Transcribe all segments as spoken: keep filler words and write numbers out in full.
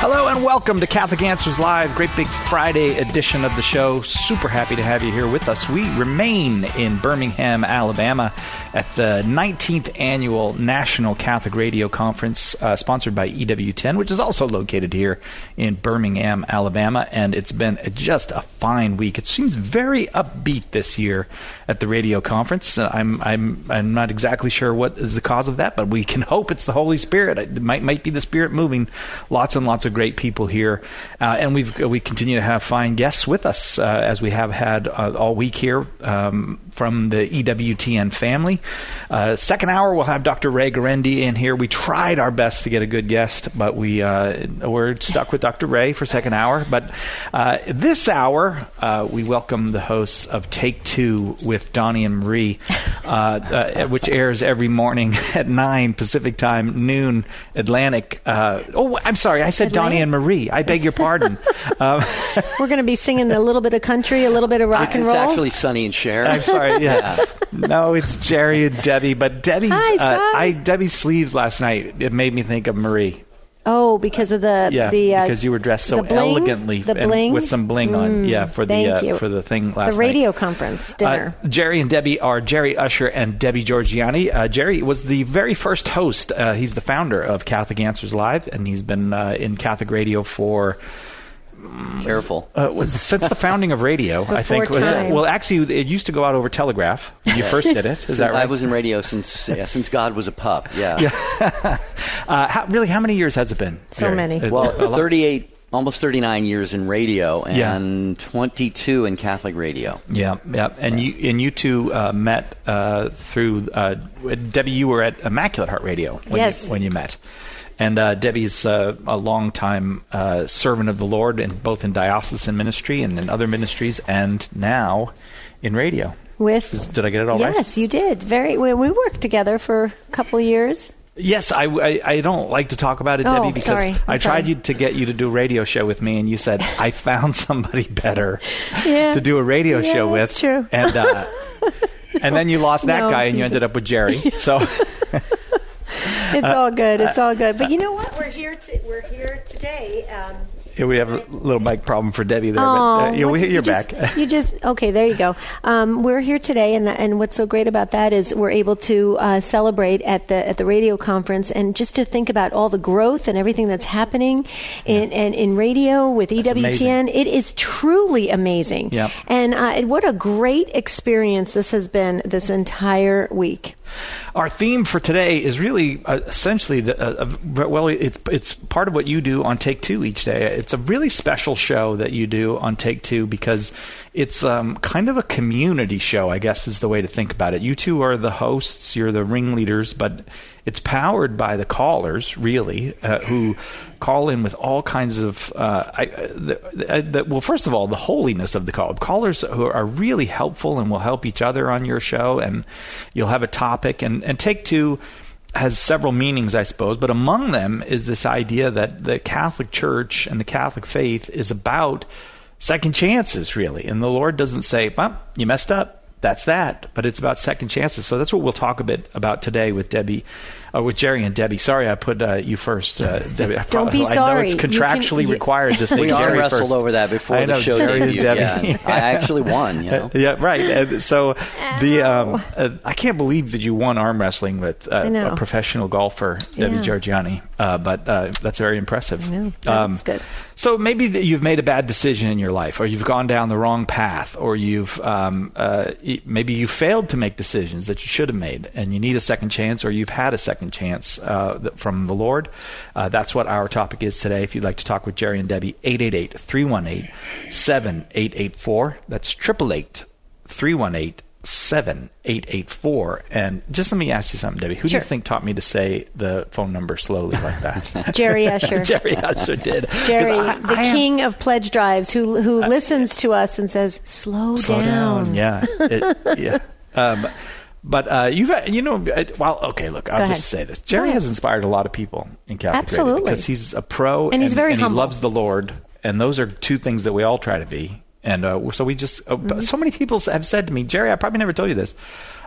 Hello and welcome to Catholic Answers Live, great big Friday edition of the show. Super happy to have you here with us. We remain in Birmingham, Alabama at the nineteenth Annual National Catholic Radio Conference, uh, sponsored by E W ten, which is also located here in Birmingham, Alabama. And it's been just a fine week. It seems very upbeat this year at the radio conference. Uh, I'm, I'm, I'm not exactly sure what is the cause of that, but we can hope it's the Holy Spirit. It might, might be the Spirit moving. Lots and lots of great people here, uh, and we've we continue to have fine guests with us, uh, as we have had uh, all week here um, from the E W T N family. Uh, second hour, we'll have Doctor Ray Guarendi in here. We tried our best to get a good guest, but we uh, we're stuck with Doctor Ray for second hour. But uh, this hour, uh, we welcome the hosts of Take Two with Donnie and Marie, uh, uh, which airs every morning at nine Pacific Time, noon Atlantic. Uh, oh, I'm sorry, I said Donnie and Marie. I beg your pardon. um, We're going to be singing a little bit of country, a little bit of rock it's and roll. It's actually Sonny and Cher. I'm sorry. Yeah. No, it's Jerry and Debbie. But Debbie's, Hi, uh, I Debbie's sleeves last night, it made me think of Marie. Oh, because of the yeah, the uh, because you were dressed so the bling, elegantly the and bling? with some bling on. Mm, Yeah, for the thank uh, you. for the thing last night. The radio conference dinner. Uh, Jerry and Debbie are Jerry Usher and Debbie Georgiani. Uh, Jerry was the very first host. Uh, he's the founder of Catholic Answers Live, and he's been uh, in Catholic radio for. Careful. Uh, was, since the founding of radio, I think. Was, time. well, actually, it used to go out over telegraph. You first did it. Is that right? I was in radio since yeah, since God was a pup. Yeah. Yeah. uh, how, really, how many years has it been? So Jerry? many. Uh, Well, a lot? thirty-eight, almost thirty-nine years in radio, and Yeah. twenty-two in Catholic radio. Yeah, yeah, and you and you two uh, met uh, through uh, Debbie. You were at Immaculate Heart Radio when Yes. you, when you met, and uh, Debbie's uh, a longtime uh, servant of the Lord, in both in diocesan ministry and in other ministries, and now in radio. With Is- did I get it all yes, right? Yes, you did. Very. We, we worked together for a couple of years. Yes, I, I, I don't like to talk about it, Oh, Debbie, because sorry. I'm I tried sorry. you to get you to do a radio show with me, and you said I found somebody better Yeah. to do a radio Yeah, show with. that's true. And uh, and then you lost that No, guy, and you teasing. ended up with Jerry. So It's all good. It's all good. But you know what? We're here. To, we're here today. Um, yeah, we have a little mic problem for Debbie there, Oh, but uh, you know, what- we, you you're just- back. You just okay. There you go. Um, we're here today, and and what's so great about that is we're able to uh, celebrate at the at the radio conference, and just to think about all the growth and everything that's happening in and in radio with E W T N. It is truly amazing. Yep. And uh, what a great experience this has been this entire week. Our theme for today is really uh, essentially the uh, uh, well, it's it's part of what you do on Take Two each day. It's a really special show that you do on Take Two because it's um, kind of a community show, I guess is the way to think about it. You two are the hosts, you're the ringleaders, but it's powered by the callers, really, uh, who call in with all kinds of, uh, I, uh, the, the, the, well, first of all, the holiness of the call. Callers who are really helpful and will help each other on your show, and you'll have a topic. And, and Take Two has several meanings, I suppose, but among them is this idea that the Catholic Church and the Catholic faith is about second chances, really. And the Lord doesn't say, well, you messed up. That's that. But it's about second chances. So that's what we'll talk a bit about today with Debbie, uh, with Jerry and Debbie. Sorry, I put uh, you first, uh, Debbie. I Don't probably, be I know sorry. it's You can- contractually you- required to say We arm Jerry wrestled first. over that before I know, the show Jerry and debuted. Debbie. Yeah, I actually won. You know. Yeah, right. And so the um, uh, I can't believe that you won arm wrestling with uh, I know. a professional golfer, Debbie Yeah. Georgiani. Uh, but uh, that's very impressive. I know. Um, That's good. So maybe that you've made a bad decision in your life, or you've gone down the wrong path, or you've um, uh, y- maybe you failed to make decisions that you should have made, and you need a second chance, or you've had a second chance uh, th- from the Lord. Uh, that's what our topic is today. If you'd like to talk with Jerry and Debbie, eight eight eight, three one eight, seven eight eight four. That's eight eight eight, three one eight, seven eight eight four. And just let me ask you something, Debbie. Who Sure. do you think taught me to say the phone number slowly like that? Jerry Usher. Jerry Usher did. 'Cause Jerry, I- the I am- king of pledge drives, who who listens to us and says, "Slow, Slow down. Yeah. It, yeah. Um, but uh, you've, you know, uh, well, okay, look, I'll Go just ahead. say this. Jerry Go ahead. has inspired a lot of people in Catholic Radio Absolutely. because he's a pro And he's very and humble. he loves the Lord. And those are two things that we all try to be. And uh, so we just, uh, Mm-hmm. so many people have said to me, Jerry, I probably never told you this.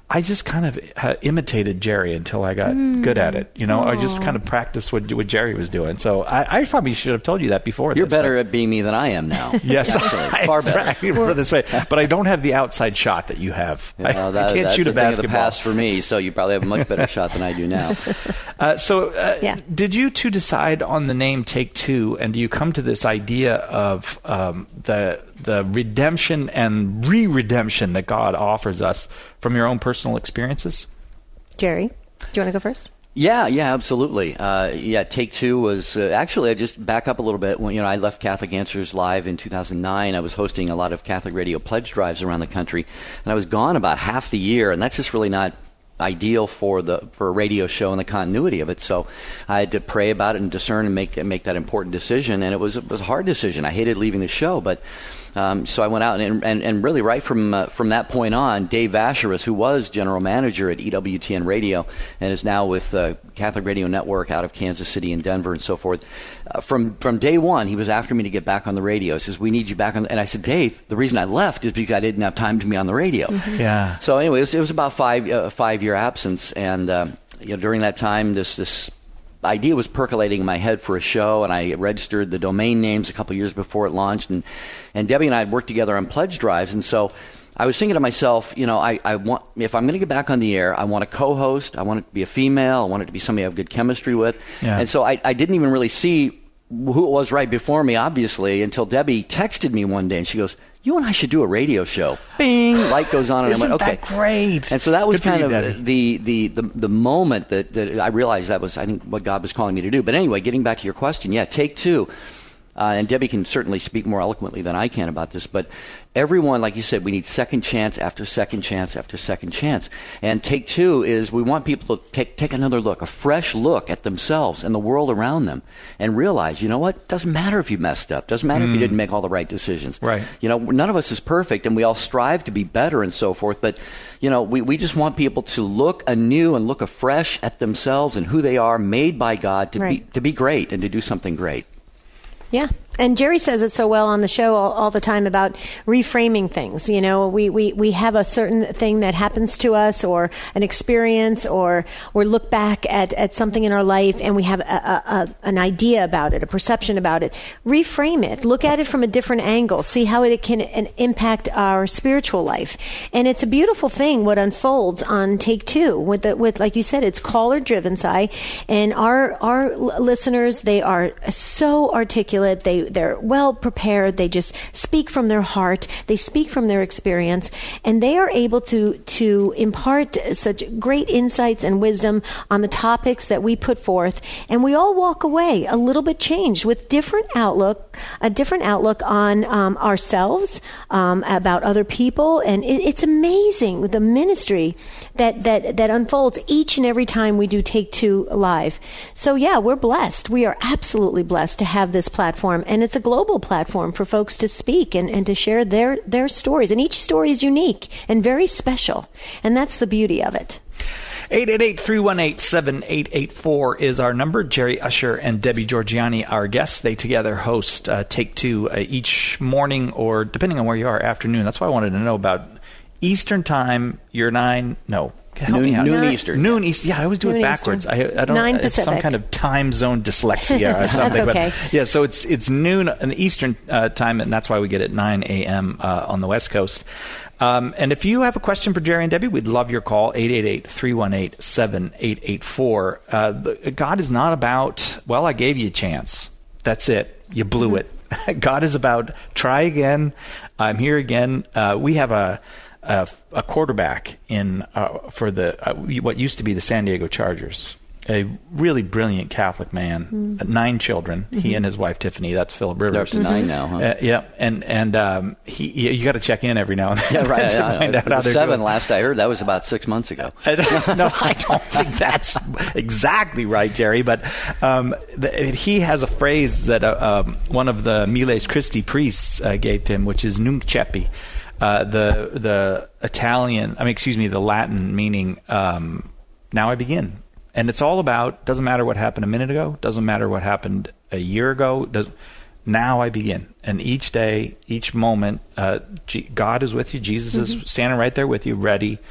I just kind of uh, imitated Jerry until I got mm. good at it. You know, Aww. I just kind of practiced what, what Jerry was doing. So I, I probably should have told you that before. You're this, better but. at being me than I am now. Yes, Actually, far better. For this way, but I don't have the outside shot that you have. Yeah, I, well, that, I can't that's shoot a a thing basketball. Of the past for me, so you probably have a much better shot than I do now. Uh, so, uh, yeah. did you two decide on the name Take Two, and do you come to this idea of um, the the redemption and re-redemption that God offers us from your own personal experiences? Jerry, do you want to go first? Yeah, yeah, absolutely. Uh, yeah, Take Two was uh, actually, I just back up a little bit. When, you know, I left Catholic Answers Live in two thousand nine. I was hosting a lot of Catholic radio pledge drives around the country, and I was gone about half the year, and that's just really not ideal for the for a radio show and the continuity of it. So I had to pray about it and discern and make make that important decision. And it was it was a hard decision. I hated leaving the show, but um, so I went out and and, and really right from uh, from that point on, Dave Vacheris, who was general manager at E W T N Radio and is now with uh, Catholic Radio Network out of Kansas City and Denver and so forth. Uh, from from day one, he was after me to get back on the radio. He says, "We need you back on." And I said, "Dave, the reason I left is because I didn't have time to be on the radio." Mm-hmm. Yeah. So anyway, it was, it was about five uh, five year absence, and uh, you know, during that time, this this idea was percolating in my head for a show, and I registered the domain names a couple years before it launched, and and Debbie and I had worked together on pledge drives, and so I was thinking to myself, you know, I, I want if I'm going to get back on the air, I want a co-host, I want it to be a female, I want it to be somebody I have good chemistry with, yeah. and so I, I didn't even really see who it was right before me, obviously, until Debbie texted me one day, and she goes, "You and I should do a radio show." Bing, light goes on, and Isn't I went, "Okay, that great?" And so that was Good kind you, of the, the the the moment that, that I realized that was, I think, what God was calling me to do. But anyway, getting back to your question, yeah, Take Two. Uh, and Debbie can certainly speak more eloquently than I can about this, but everyone, like you said, we need second chance after second chance after second chance. And Take Two is we want people to take take another look, a fresh look at themselves and the world around them, and realize, you know what, doesn't matter if you messed up, doesn't matter mm. if you didn't make all the right decisions. Right. You know, none of us is perfect, and we all strive to be better and so forth, but you know, we, we just want people to look anew and look afresh at themselves and who they are, made by God to right. be to be great and to do something great. Yeah. And Jerry says it so well on the show all, all the time about reframing things. You know, we, we, we have a certain thing that happens to us or an experience or or look back at, at something in our life and we have a, a, a, an idea about it, a perception about it. Reframe it. Look at it from a different angle. See how it can an, impact our spiritual life. And it's a beautiful thing what unfolds on Take Two. With, the, with like you said, it's caller-driven, Si. And our, our listeners, they are so articulate. They They're well prepared. They just speak from their heart. They speak from their experience, and they are able to to impart such great insights and wisdom on the topics that we put forth. And we all walk away a little bit changed with different outlook, a different outlook on um, ourselves, um, about other people, and it, it's amazing the ministry that that that unfolds each and every time we do Take Two live. So yeah, we're blessed. We are absolutely blessed to have this platform. And it's a global platform for folks to speak and, and to share their, their stories. And each story is unique and very special. And that's the beauty of it. eight eight eight, three one eight, seven eight eight four is our number. Jerry Usher and Debbie Georgianni, our guests. They together host uh, Take Two uh, each morning or, depending on where you are, afternoon. That's why I wanted to know about Eastern Time. You're nine? No. Help noon, me out. noon Eastern. Noon Eastern. Yeah, I always do noon it backwards. I, I don't. Nine It's some Pacific. kind of time zone dyslexia or something. That's okay. But yeah, so it's it's noon in the Eastern uh, time, and that's why we get at nine a.m. Uh, on the West Coast. Um, and if you have a question for Jerry and Debbie, we'd love your call, eight eight eight, three one eight, seven eight eight four. Uh, the, God is not about, well, I gave you a chance. That's it. You blew mm-hmm. it. God is about, try again. I'm here again. Uh, we have a... Uh, a quarterback in uh, for the uh, what used to be the San Diego Chargers, a really brilliant Catholic man, mm. uh, nine children. Mm-hmm. He and his wife Tiffany. That's Philip Rivers. They're up to nine now, huh? Uh, yeah, and and um, he you got to check in every now and then. Yeah, right. to I, find I, out how they're seven doing. last I heard. That was about six months ago. No, I don't think that's exactly right, Jerry. But um, the, he has a phrase that uh, um, one of the Miles Christi priests uh, gave to him, which is "Nunc Cepi." Uh, the the Italian, I mean, excuse me, the Latin meaning um, "now I begin," and it's all about. Doesn't matter what happened a minute ago. Doesn't matter what happened a year ago. Does now I begin, and each day, each moment, uh, G- God is with you. Jesus mm-hmm. is standing right there with you, ready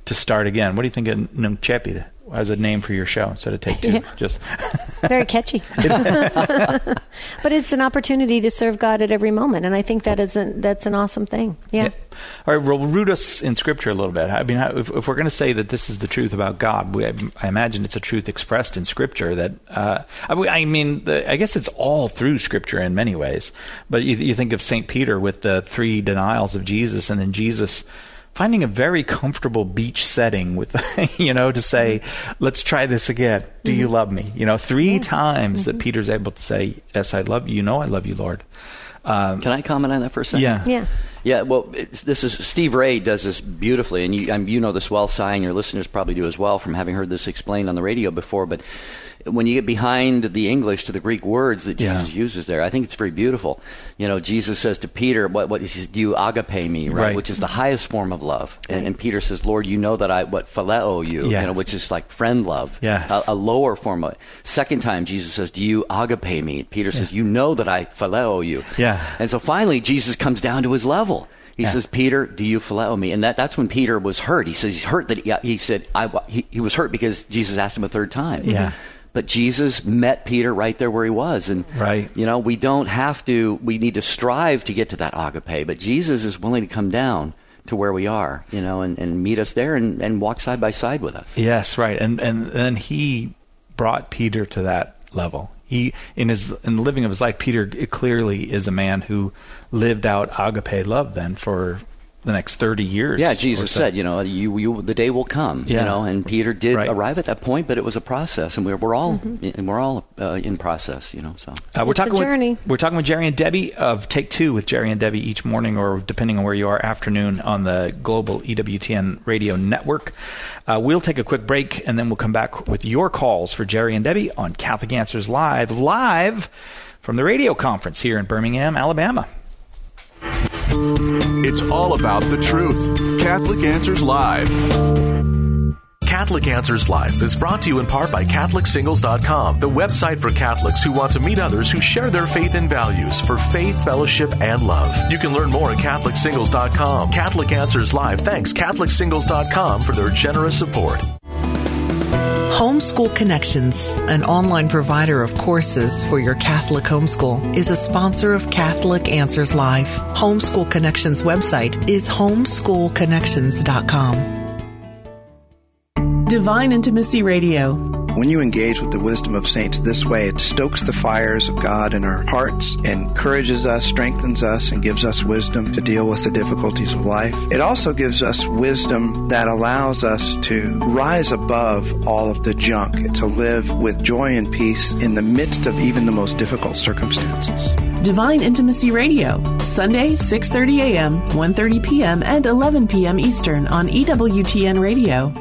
to start again. What do you think of Nung Chepi as a name for your show instead of Take Two? Yeah. Just very catchy. But it's an opportunity to serve God at every moment, and I think that is an, that's an awesome thing. Yeah. yeah. All right, well, root us in Scripture a little bit. I mean, if, if we're going to say that this is the truth about God, we, I imagine it's a truth expressed in Scripture. That uh, I mean, the, I guess it's all through Scripture in many ways. But you, you think of Saint Peter with the three denials of Jesus, and then Jesus finding a very comfortable beach setting with, you know, to say, let's try this again. Do mm-hmm. you love me? You know, three yeah. times mm-hmm. that Peter's able to say, yes, I love you. You know I love you, Lord. Um, Can I comment on that for a second? Yeah. Yeah. Yeah, well, it's, this is Steve Ray does this beautifully, and you, um, you know this well, Cy, and your listeners probably do as well from having heard this explained on the radio before, but when you get behind the English to the Greek words that Jesus yeah. uses there, I think it's very beautiful. You know, Jesus says to Peter, "What? What? He says, do you agape me?" Right? right, which is the highest form of love. Right. And, and Peter says, "Lord, you know that I what phileo you," yes. you know, which is like friend love, yes. a, a lower form of. Second time, Jesus says, "Do you agape me?" Peter says, yeah. "You know that I phileo you." Yeah. And so finally, Jesus comes down to his level. He yeah. says, "Peter, do you phileo me?" And that, that's when Peter was hurt. He says he's hurt that he, he said I, he, he was hurt because Jesus asked him a third time. Yeah. But Jesus met Peter right there where he was. And, right. you know, we don't have to, we need to strive to get to that agape. But Jesus is willing to come down to where we are, you know, and, and meet us there and, and walk side by side with us. Yes, right. And and then he brought Peter to that level. He, in his in the living of his life, Peter clearly is a man who lived out agape love then for the next thirty years. Yeah, Jesus so. said, you know, you, you, the day will come, yeah. you know, and Peter did right. arrive at that point, but it was a process, and we're, we're all mm-hmm. and we're all uh, in process, you know. So uh, we're it's talking a journey. With, we're talking with Jerry and Debbie of Take Two with Jerry and Debbie each morning, or depending on where you are, afternoon on the global E W T N radio network. Uh, we'll take a quick break, and then we'll come back with your calls for Jerry and Debbie on Catholic Answers Live, live from the radio conference here in Birmingham, Alabama. It's all about the truth. Catholic Answers Live. Catholic Answers Live is brought to you in part by Catholic Singles dot com, the website for Catholics who want to meet others who share their faith and values for faith, fellowship, and love. You can learn more at Catholic Singles dot com. Catholic Answers Live thanks Catholic Singles dot com for their generous support. Homeschool Connections, an online provider of courses for your Catholic homeschool, is a sponsor of Catholic Answers Live. Homeschool Connections website is homeschool connections dot com. Divine Intimacy Radio. When you engage with the wisdom of saints this way, it stokes the fires of God in our hearts, encourages us, strengthens us, and gives us wisdom to deal with the difficulties of life. It also gives us wisdom that allows us to rise above all of the junk, to live with joy and peace in the midst of even the most difficult circumstances. Divine Intimacy Radio, Sunday, six thirty a.m., one thirty p.m., and eleven p.m. Eastern on E W T N Radio.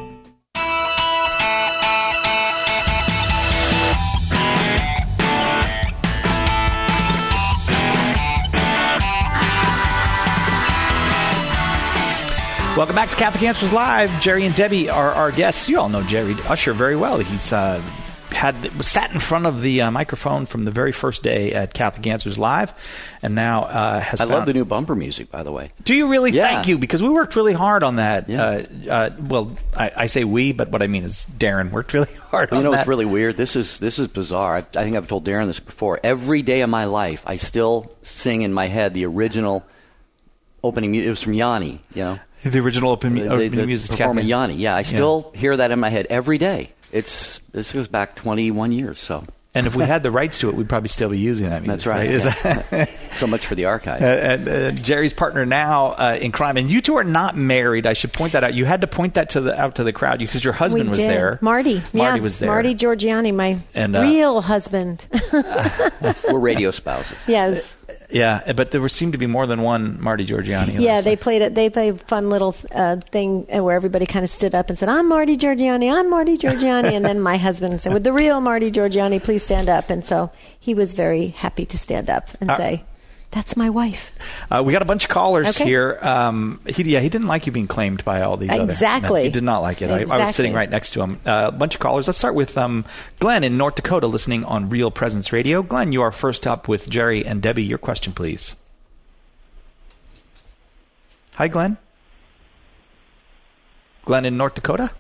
Welcome back to Catholic Answers Live. Jerry and Debbie are our guests. You all know Jerry Usher very well. He's uh, had sat in front of the uh, microphone from the very first day at Catholic Answers Live, and now uh, has. I found... love the new bumper music, by the way. Do you really? Yeah. Thank you, because we worked really hard on that. Yeah. Uh, uh, well, I, I say we, but what I mean is Darren worked really hard well, on you know, that. You know, it's really weird. This is this is bizarre. I, I think I've told Darren this before. Every day of my life, I still sing in my head the original opening. It was from Yanni, you know. The original open, the, open the, music. The performer Yanni. Yeah, I still yeah. hear that in my head every day. It's This goes back twenty-one years, so. And if we had the rights to it, we'd probably still be using that music. That's right. right? Yeah. So much for the archive. Uh, and, uh, Jerry's partner now uh, in crime, and you two are not married. I should point that out. You had to point that to the out to the crowd because your husband we was did. there. Marty. Marty yeah. was there. Marty Giorgiani, my and, uh, real husband. We're radio spouses. Yes. Yeah, but there seemed to be more than one Marty Giorgiani. Yeah, they played it. They played a fun little uh, thing where everybody kind of stood up and said, "I'm Marty Giorgiani. I'm Marty Giorgiani." And then my husband said, "With the real Marty Giorgiani, please stand up." And so he was very happy to stand up and uh, say, "That's my wife." Uh, we got a bunch of callers okay. here. Um, he, yeah, he didn't like you being claimed by all these exactly. other... Exactly. No, he did not like it. Exactly. I, I was sitting right next to him. Uh, a bunch of callers. Let's start with um, Glenn in North Dakota listening on Real Presence Radio. Glenn, you are first up with Jerry and Debbie. Your question, please. Hi, Glenn. Glenn in North Dakota?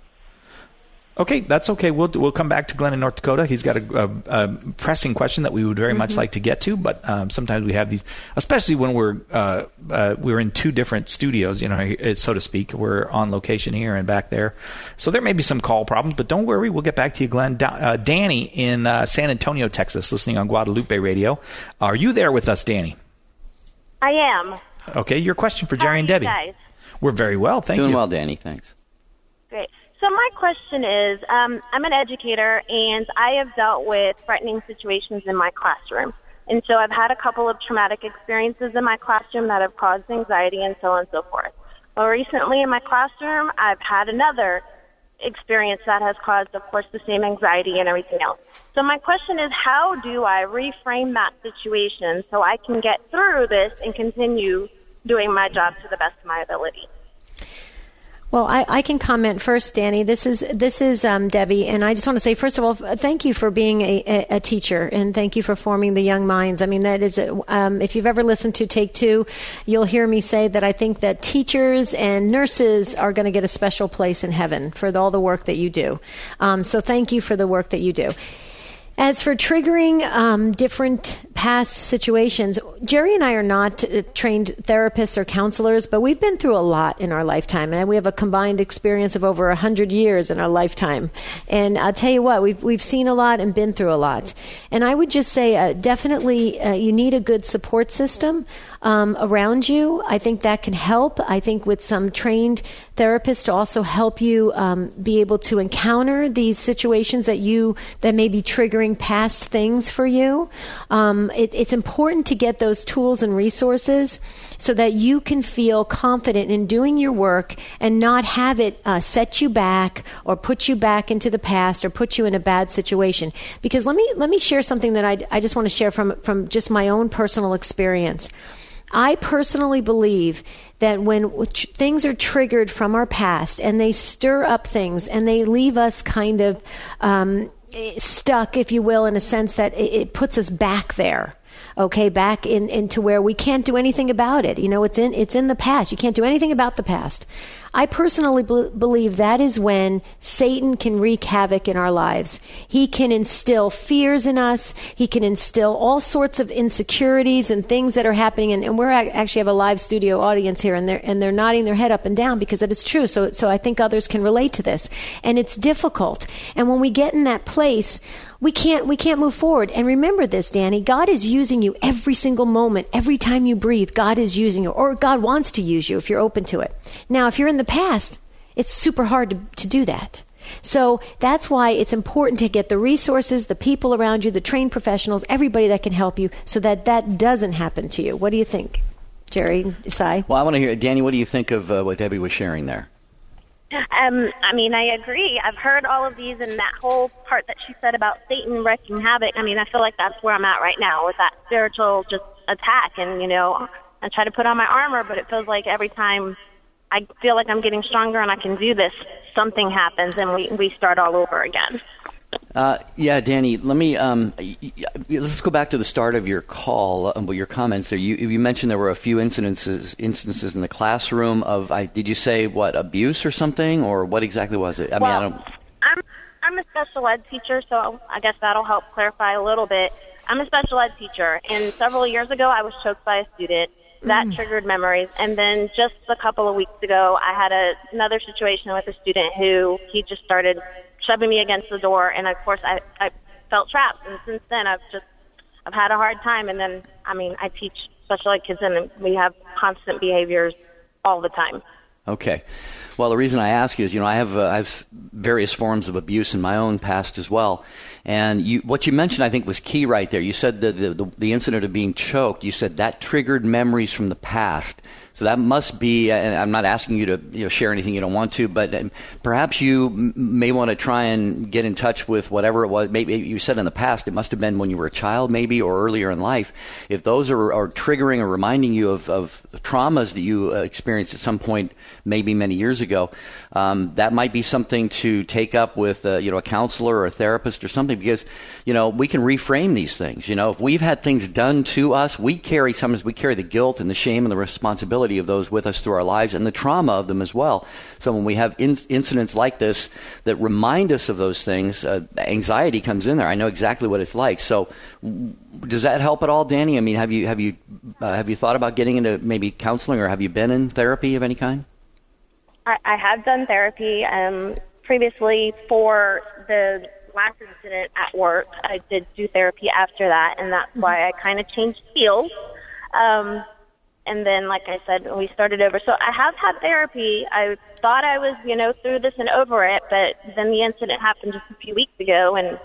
Okay, that's okay. We'll we'll come back to Glenn in North Dakota. He's got a, a, a pressing question that we would very mm-hmm. much like to get to, but um, sometimes we have these, especially when we're uh, uh, we're in two different studios, you know, so to speak. We're on location here and back there, so there may be some call problems. But don't worry, we'll get back to you, Glenn. Da- uh, Danny in uh, San Antonio, Texas, listening on Guadalupe Radio. Are you there with us, Danny? I am. Okay, your question for How Jerry are and you Debbie. Guys? We're very well, thank Doing you. Doing well, Danny. Thanks. Great. So my question is, um, I'm an educator, and I have dealt with threatening situations in my classroom. And so I've had a couple of traumatic experiences in my classroom that have caused anxiety and so on and so forth. Well, recently in my classroom, I've had another experience that has caused, of course, the same anxiety and everything else. So my question is, how do I reframe that situation so I can get through this and continue doing my job to the best of my ability? Well, I, I can comment first, Danny. This is this is um, Debbie, and I just want to say, first of all, thank you for being a, a, a teacher, and thank you for forming the young minds. I mean, that is, a, um, if you've ever listened to Take Two, you'll hear me say that I think that teachers and nurses are going to get a special place in heaven for all the work that you do. Um, so thank you for the work that you do. As for triggering um, different past situations, Jerry and I are not uh, trained therapists or counselors, but we've been through a lot in our lifetime, and we have a combined experience of over one hundred years in our lifetime. And I'll tell you what, we've, we've seen a lot and been through a lot. And I would just say uh, definitely uh, you need a good support system um, around you. I think that can help. I think with some trained therapists to also help you um, be able to encounter these situations that you that may be triggering past things for you. Um, it, it's important to get those tools and resources so that you can feel confident in doing your work and not have it uh, set you back or put you back into the past or put you in a bad situation. Because let me let me share something that I, I just want to share from from just my own personal experience. I personally believe that when things are triggered from our past and they stir up things and they leave us kind of um, stuck, if you will, in a sense that it puts us back there. Okay, back in, into where we can't do anything about it. You know, it's in it's in the past. You can't do anything about the past. I personally be- believe that is when Satan can wreak havoc in our lives. He can instill fears in us. He can instill all sorts of insecurities and things that are happening. And, and we're actually have a live studio audience here, and they're and they're nodding their head up and down because it is true. So so I think others can relate to this. And it's difficult. And when we get in that place, we can't we can't move forward. And remember this, Danny, God is using you every single moment. Every time you breathe, God is using you, or God wants to use you if you're open to it. Now, if you're in the past, it's super hard to, to do that. So that's why it's important to get the resources, the people around you, the trained professionals, everybody that can help you so that that doesn't happen to you. What do you think, Jerry, Sai? Well, I want to hear, Danny, what do you think of uh, what Debbie was sharing there? Um, I mean, I agree. I've heard all of these, and that whole part that she said about Satan wreaking havoc. I mean, I feel like that's where I'm at right now with that spiritual just attack. And, you know, I try to put on my armor, but it feels like every time I feel like I'm getting stronger and I can do this, something happens and we, we start all over again. Uh, yeah, Danny, let me, um, let's go back to the start of your call, um, your comments there. You, you mentioned there were a few incidences, instances in the classroom of, I, did you say, what, abuse or something, or what exactly was it? I well, mean, I don't... I'm, I'm a special ed teacher, so I guess that'll help clarify a little bit. I'm a special ed teacher, and several years ago I was choked by a student. That mm. triggered memories. And then just a couple of weeks ago, I had a, another situation with a student who he just started shoving me against the door, and of course I, I felt trapped. And since then, I've just I've had a hard time. And then, I mean, I teach special ed kids, and we have constant behaviors all the time. Okay. Well, the reason I ask is, you know, I have uh, I have various forms of abuse in my own past as well. And you, what you mentioned, I think, was key right there. You said the, the, the incident of being choked, you said that triggered memories from the past. So that must be, and I'm not asking you to you know, share anything you don't want to, but um, perhaps you m- may want to try and get in touch with whatever it was. Maybe you said in the past, it must have been when you were a child maybe or earlier in life. If those are, are triggering or reminding you of, of traumas that you uh, experienced at some point maybe many years ago, ago, um, that might be something to take up with uh, you know a counselor or a therapist or something, because you know we can reframe these things. You know, if we've had things done to us, we carry sometimes we carry the guilt and the shame and the responsibility of those with us through our lives and the trauma of them as well. So when we have in- incidents like this that remind us of those things, uh, anxiety comes in there. I know exactly what it's like. So does that help at all, Danny? I mean, have you have you uh, have you thought about getting into maybe counseling, or have you been in therapy of any kind? I, I have done therapy um, previously for the last incident at work. I did do therapy after that, and that's why I kind of changed fields. Um, and then, like I said, we started over. So I have had therapy. I thought I was, you know, through this and over it, but then the incident happened just a few weeks ago, and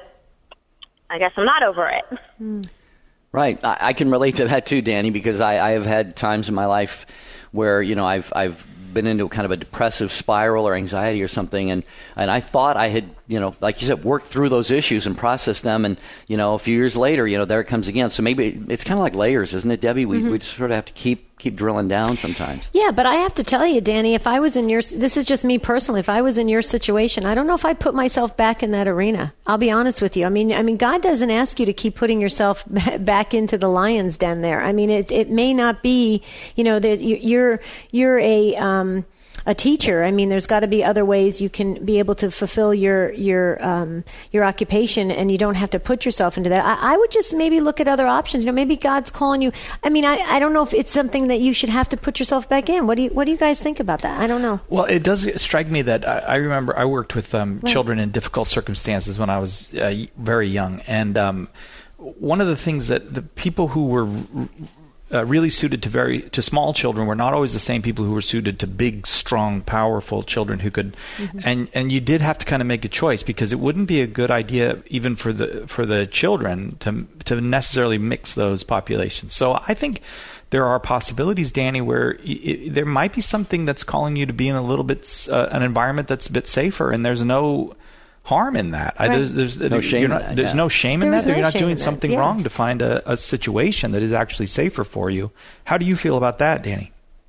I guess I'm not over it. Mm. Right. I, I can relate to that too, Danny, because I, I have had times in my life where, you know, I've I've been into kind of a depressive spiral or anxiety or something, and, and I thought I had, you know, like you said, worked through those issues and processed them, and, you know, a few years later, you know, there it comes again. So maybe it's kind of like layers, isn't it, Debbie? We, mm-hmm. we sort of have to keep keep drilling down sometimes. Yeah, but I have to tell you, Danny, if I was in your, this is just me personally, if I was in your situation, I don't know if I'd put myself back in that arena. I'll be honest with you. I mean, I mean, God doesn't ask you to keep putting yourself back into the lion's den there. I mean, it it may not be, you know, that you're you're a um, a teacher. I mean, there's got to be other ways you can be able to fulfill your your um, your occupation, and you don't have to put yourself into that. I, I would just maybe look at other options. You know, maybe God's calling you. I mean, I, I don't know if it's something that you should have to put yourself back in. What do you What do you guys think about that? I don't know. Well, it does strike me that I, I remember I worked with um, right. children in difficult circumstances when I was uh, very young, and um, one of the things that the people who were Uh, really suited to very to small children were not always the same people who were suited to big, strong, powerful children who could, mm-hmm. and and you did have to kind of make a choice, because it wouldn't be a good idea even for the for the children to to necessarily mix those populations. So I think there are possibilities, Danny, where it, there might be something that's calling you to be in a little bit uh, an environment that's a bit safer, and there's no harm in that. Right. I, there's there's, no shame not, in that, there's yeah. no shame in there that. No you're not doing that. something yeah. wrong to find a, a situation that is actually safer for you. How do you feel about that, Danny?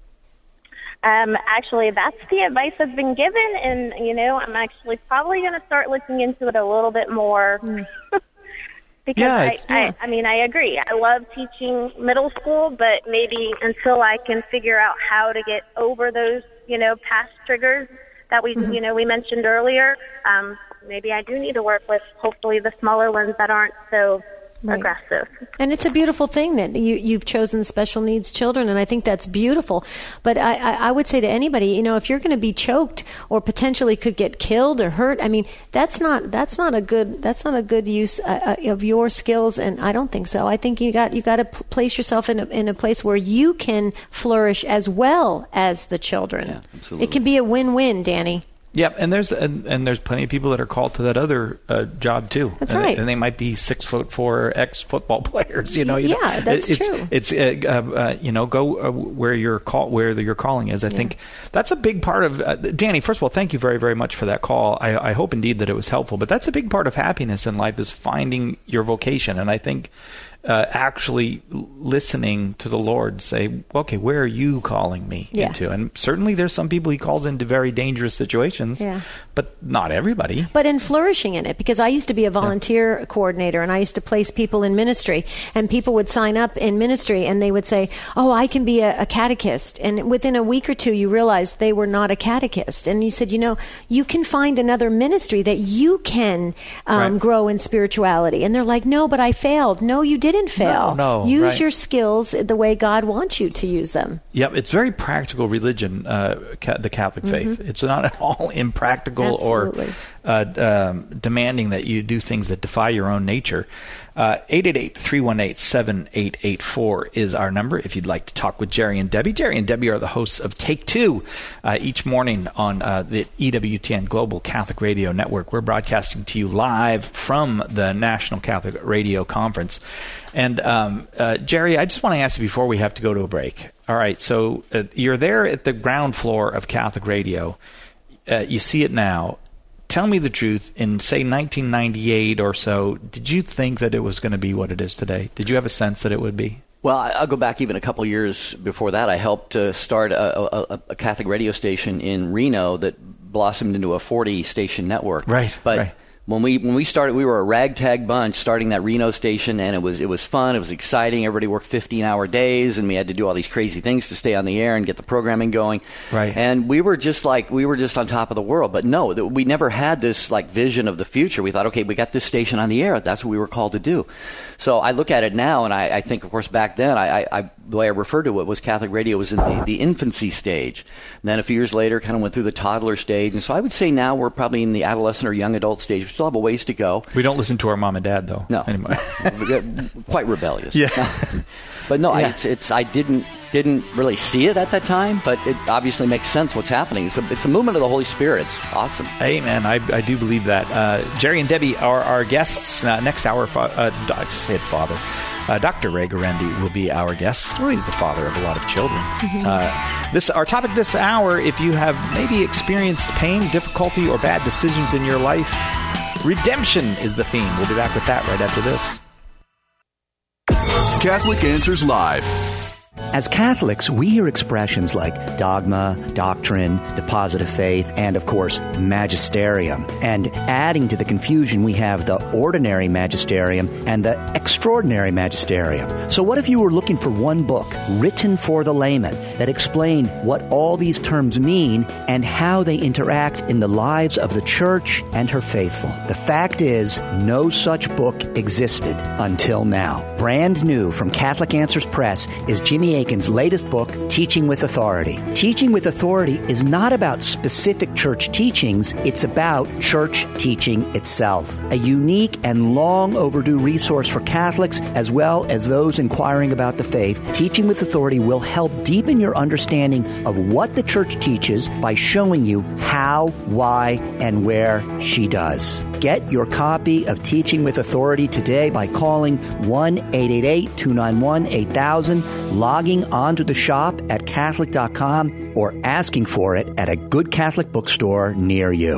Um, actually, that's the advice I've been given, and, you know, I'm actually probably going to start looking into it a little bit more. Mm. Because yeah, I, yeah. I, I mean, I agree. I love teaching middle school, but maybe until I can figure out how to get over those, you know, past triggers that we, mm-hmm. you know, we mentioned earlier, um, maybe I do need to work with, hopefully, the smaller ones that aren't so right. aggressive. And it's a beautiful thing that you, you've chosen special needs children, and I think that's beautiful. But I, I, I would say to anybody, you know, if you're going to be choked or potentially could get killed or hurt, I mean, that's not that's not a good that's not a good use uh, of your skills, and I don't think so. I think you got you got to p- place yourself in a, in a place where you can flourish as well as the children. Yeah, absolutely. It can be a win-win, Danny. Yep, and there's and, and there's plenty of people that are called to that other uh, job too. That's and, right, and they might be six foot four ex football players. You know, you yeah, know, that's it's, true. It's uh, uh, you know go uh, where your call where the, your calling is. I yeah. think that's a big part of uh, Danny. First of all, thank you very very much for that call. I, I hope indeed that it was helpful. But that's a big part of happiness in life, is finding your vocation, and I think. Uh, actually listening to the Lord say, okay, where are you calling me yeah. into? And certainly there's some people he calls into very dangerous situations, yeah. but not everybody. But in flourishing in it, because I used to be a volunteer yeah. coordinator, and I used to place people in ministry, and people would sign up in ministry and they would say, oh, I can be a, a catechist. And within a week or two, you realized they were not a catechist. And you said, you know, you can find another ministry that you can um, right. grow in spirituality. And they're like, no, but I failed. No, you didn't. Didn't fail. No, no, use right. your skills the way God wants you to use them. Yep, it's very practical religion, uh, ca- the Catholic faith. Mm-hmm. It's not at all impractical Absolutely. or uh, um, demanding that you do things that defy your own nature. Uh, eight eight eight, three one eight, seven eight eight four is our number if you'd like to talk with Jerry and Debbie. Jerry and Debbie are the hosts of Take Two uh, each morning on uh, the E W T N Global Catholic Radio Network. We're broadcasting to you live from the National Catholic Radio Conference. And um, uh, Jerry, I just want to ask you before we have to go to a break. All right, so uh, you're there at the ground floor of Catholic Radio. Uh, you see it now. Tell me the truth. In, say, nineteen ninety-eight or so, did you think that it was going to be what it is today? Did you have a sense that it would be? Well, I'll go back even a couple years before that. I helped uh, start a, a, a Catholic radio station in Reno that blossomed into a forty-station network. Right, but right. When we when we started, we were a ragtag bunch starting that Reno station, and it was it was fun. It was exciting. Everybody worked fifteen-hour days, and we had to do all these crazy things to stay on the air and get the programming going. Right. And we were just like we were just on top of the world. But no, th- we never had this like vision of the future. We thought, okay, we got this station on the air. That's what we were called to do. So I look at it now, and I, I think, of course, back then, I, I, the way I referred to it was Catholic radio was in the, the infancy stage. And then a few years later, kind of went through the toddler stage. And so I would say now we're probably in the adolescent or young adult stage. We still have a ways to go. We don't listen to our mom and dad, though. No. Anyway. Quite rebellious. Yeah. But no, yeah. I, it's, it's, I didn't didn't really see it at that time, but it obviously makes sense what's happening. It's a, it's a movement of the Holy Spirit. It's awesome. Amen. I, I do believe that. Uh, Jerry and Debbie are our guests. Uh, next hour, fa- uh, I just said father. Uh, Doctor Ray Guarendi will be our guest. Well, he's the father of a lot of children. Mm-hmm. Uh, this our topic this hour, if you have maybe experienced pain, difficulty, or bad decisions in your life, redemption is the theme. We'll be back with that right after this. Catholic Answers Live. As Catholics, we hear expressions like dogma, doctrine, deposit of faith, and, of course, magisterium. And adding to the confusion, we have the ordinary magisterium and the extraordinary magisterium. So what if you were looking for one book written for the layman that explained what all these terms mean and how they interact in the lives of the Church and her faithful? The fact is, no such book existed until now. Brand new from Catholic Answers Press is Jimmy Akin's latest book, Teaching with Authority. Teaching with Authority is not about specific church teachings, it's about church teaching itself. A unique and long overdue resource for Catholics as well as those inquiring about the faith, Teaching with Authority will help deepen your understanding of what the church teaches by showing you how, why, and where she does. Get your copy of Teaching with Authority today by calling one eight eight eight, two nine one, eight thousand, logging onto the shop at Catholic dot com, or asking for it at a good Catholic bookstore near you.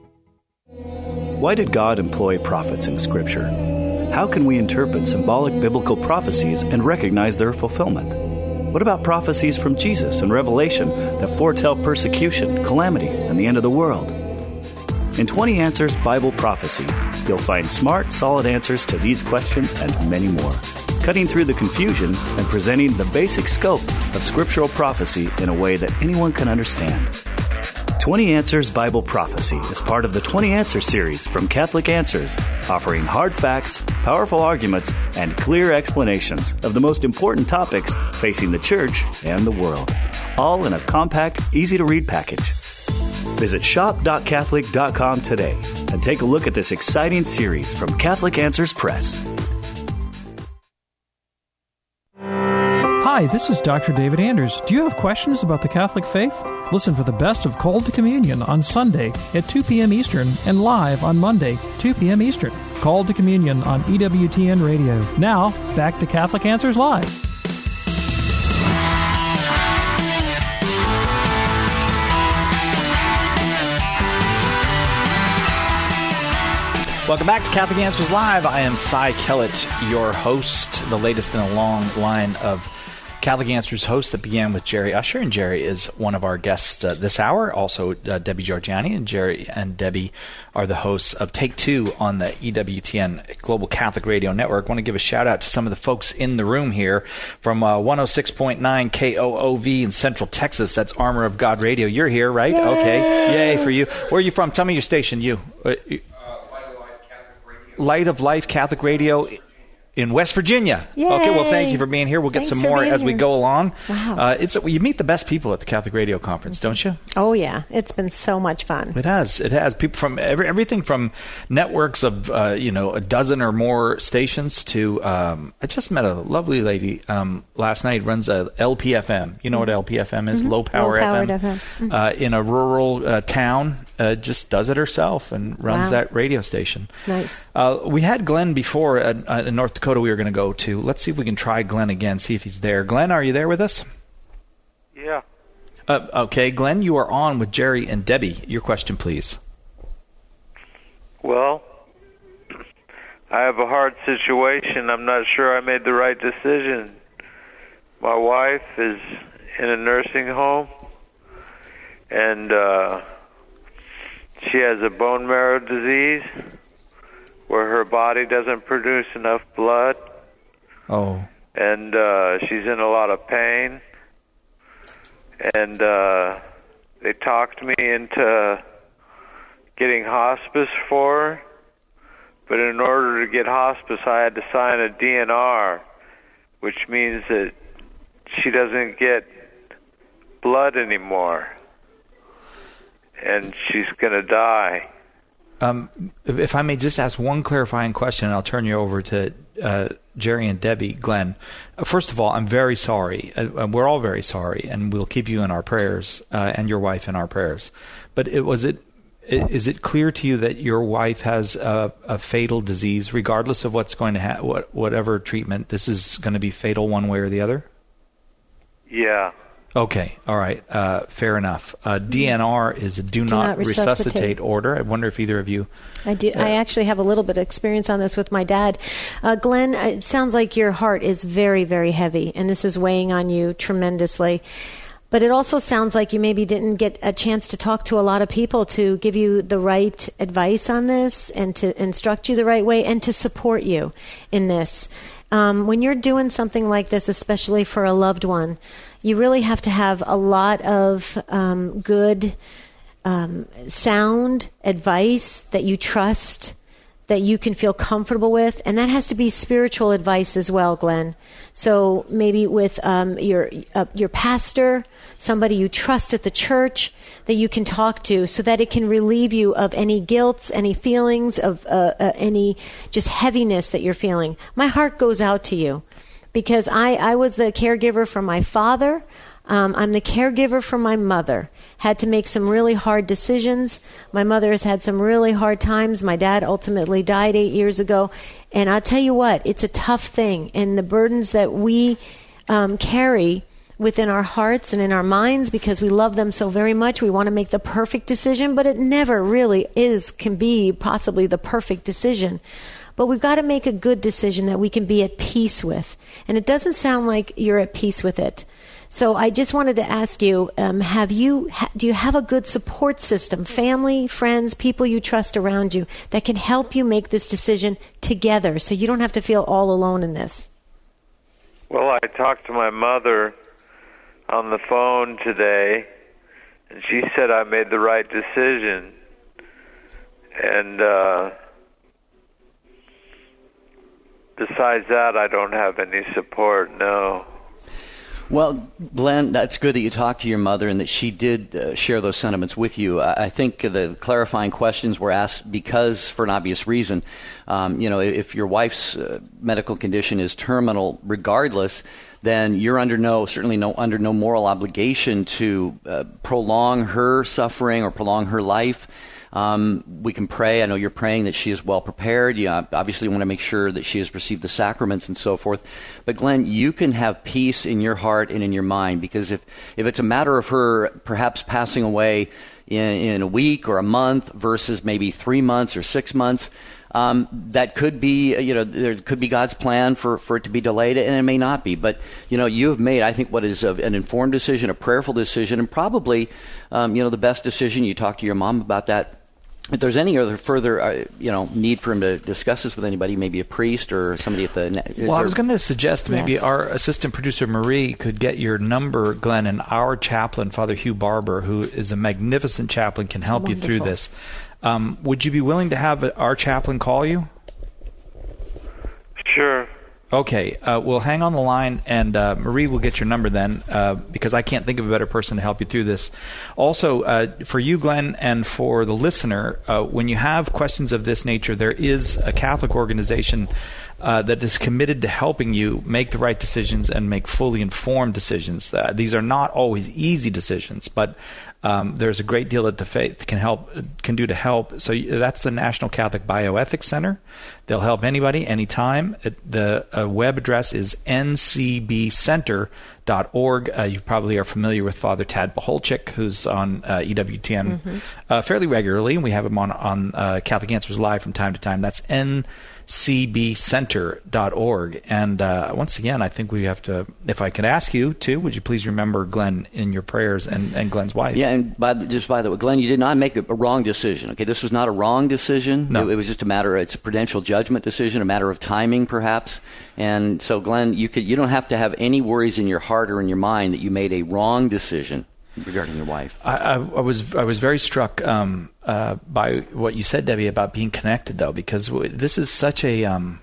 Why did God employ prophets in Scripture? How can we interpret symbolic biblical prophecies and recognize their fulfillment? What about prophecies from Jesus and Revelation that foretell persecution, calamity, and the end of the world? In twenty Answers Bible Prophecy, you'll find smart, solid answers to these questions and many more, cutting through the confusion and presenting the basic scope of scriptural prophecy in a way that anyone can understand. twenty Answers Bible Prophecy is part of the twenty Answers series from Catholic Answers, offering hard facts, powerful arguments, and clear explanations of the most important topics facing the Church and the world, all in a compact, easy-to-read package. Visit shop dot catholic dot com today and take a look at this exciting series from Catholic Answers Press. Hi, this is Doctor David Anders. Do you have questions about the Catholic faith? Listen for the best of Called to Communion on Sunday at two p.m. Eastern and live on Monday, two p.m. Eastern. Called to Communion on E W T N Radio. Now, back to Catholic Answers Live. Welcome back to Catholic Answers Live. I am Cy Kellett, your host, the latest in a long line of Catholic Answers hosts that began with Jerry Usher, and Jerry is one of our guests uh, this hour. Also, uh, Debbie Georgiani, and Jerry and Debbie are the hosts of Take Two on the E W T N Global Catholic Radio Network. I want to give a shout out to some of the folks in the room here from uh, one oh six point nine K O O V in Central Texas. That's Armor of God Radio. You're here, right? Yay. Okay. Yay for you. Where are you from? Tell me your station. You. Uh, you Light of Life Catholic Radio in West Virginia. Yay. Okay, well, thank you for being here. We'll get Thanks some for more being as we here. go along. Wow. Uh, it's you meet the best people at the Catholic Radio Conference, don't you? Oh, yeah. It's been so much fun. It has. It has. People from every, everything from networks of, uh, you know, a dozen or more stations to, um, I just met a lovely lady um, last night, runs a L P F M. You know what L P F M is? Mm-hmm. Low Power Low-powered F M. F M. Mm-hmm. Uh, in a rural uh, town. Uh, just does it herself and runs Wow. that radio station. Nice. Uh, we had Glenn before at, uh, in North Dakota we were going to go to. Let's see if we can try Glenn again, see if he's there. Glenn, are you there with us? Yeah. Uh, okay, Glenn, you are on with Jerry and Debbie. Your question, please. Well, I have a hard situation. I'm not sure I made the right decision. my wife is in a nursing home, and uh, she has a bone marrow disease where her body doesn't produce enough blood. Oh. And uh, she's in a lot of pain. And uh, they talked me into getting hospice for her. But in order to get hospice, I had to sign a D N R, which means that she doesn't get blood anymore. And she's going to die. Um, if, if I may just ask one clarifying question, and I'll turn you over to uh, Jerry and Debbie. Glenn, uh, first of all, I'm very sorry. Uh, we're all very sorry, and we'll keep you in our prayers, uh, and your wife in our prayers. But it, was it, is it clear to you that your wife has a, a fatal disease, regardless of what's going to ha- what, whatever treatment? This is going to be fatal one way or the other? Yeah. Okay, all right, uh, fair enough. Uh, D N R is a do, Do not, not resuscitate. resuscitate order. I wonder if either of you... I do. Uh, I actually have a little bit of experience on this with my dad. Uh, Glenn, it sounds like your heart is very, very heavy, and this is weighing on you tremendously. But it also sounds like you maybe didn't get a chance to talk to a lot of people to give you the right advice on this and to instruct you the right way and to support you in this. Um, when you're doing something like this, especially for a loved one, you really have to have a lot of um, good, um, sound advice that you trust, that you can feel comfortable with, and that has to be spiritual advice as well, Glenn. So maybe with um, your uh, your pastor, somebody you trust at the church that you can talk to, so that it can relieve you of any guilt, any feelings of uh, uh, any just heaviness that you're feeling. My heart goes out to you. Because I, I was the caregiver for my father. Um, I'm the caregiver for my mother. Had to make some really hard decisions. My mother has had some really hard times. My dad ultimately died eight years ago. And I'll tell you what, it's a tough thing. And the burdens that we um, carry within our hearts and in our minds, because we love them so very much, we want to make the perfect decision, but it never really is, can be possibly the perfect decision. But we've got to make a good decision that we can be at peace with. And it doesn't sound like you're at peace with it. So I just wanted to ask you, um, have you, ha- do you have a good support system, family, friends, people you trust around you that can help you make this decision together so you don't have to feel all alone in this? Well, I talked to my mother on the phone today, and she said I made the right decision. And, uh... besides that, I don't have any support, no. Well, Glenn, that's good that you talked to your mother and that she did uh, share those sentiments with you. I, I think the clarifying questions were asked because, for an obvious reason, um, you know, if your wife's uh, medical condition is terminal regardless, then you're under no, certainly no, under no moral obligation to uh, prolong her suffering or prolong her life. Um, we can pray. I know you're praying that she is well prepared. You obviously want to make sure that she has received the sacraments and so forth. But Glenn, you can have peace in your heart and in your mind, because if, if it's a matter of her perhaps passing away in, in a week or a month versus maybe three months or six months, um, that could be, you know, there could be God's plan for, for it to be delayed, and it may not be. But, you know, you have made, I think, what is a, an informed decision, a prayerful decision, and probably, um, you know, the best decision. You talk to your mom about that. If there's any other further, uh, you know, need for him to discuss this with anybody, maybe a priest or somebody at the... Well, there... I was going to suggest maybe yes. our assistant producer, Marie, could get your number, Glenn, and our chaplain, Father Hugh Barber, who is a magnificent chaplain, can That's help wonderful. you through this. Um, would you be willing to have our chaplain call you? Sure. Okay, uh, we'll hang on the line, and uh, Marie will get your number then, uh, because I can't think of a better person to help you through this. Also, uh, for you, Glenn, and for the listener, uh, when you have questions of this nature, there is a Catholic organization uh, that is committed to helping you make the right decisions and make fully informed decisions. Uh, these are not always easy decisions, but Um, there's a great deal that the faith can help can do to help. So that's the National Catholic Bioethics Center. They'll help anybody, anytime. It, the uh, web address is n c b center dot org. Uh, you probably are familiar with Father Tad Paholchik, who's on uh, E W T N mm-hmm. uh, fairly regularly, and we have him on, on uh, Catholic Answers Live from time to time. That's N C B center dot org. And uh, once again, I think we have to, if I could ask you, too, would you please remember Glenn in your prayers and, and Glenn's wife? Yeah, and by the, just by the way, Glenn, you did not make a, a wrong decision. Okay, this was not a wrong decision. No. It, it was just a matter, it's a prudential judgment decision, a matter of timing, perhaps. And so, Glenn, you could you don't have to have any worries in your heart or in your mind that you made a wrong decision regarding your wife. I, I, I was I was very struck um, uh, by what you said, Debbie, about being connected, though, because w- this is such a um,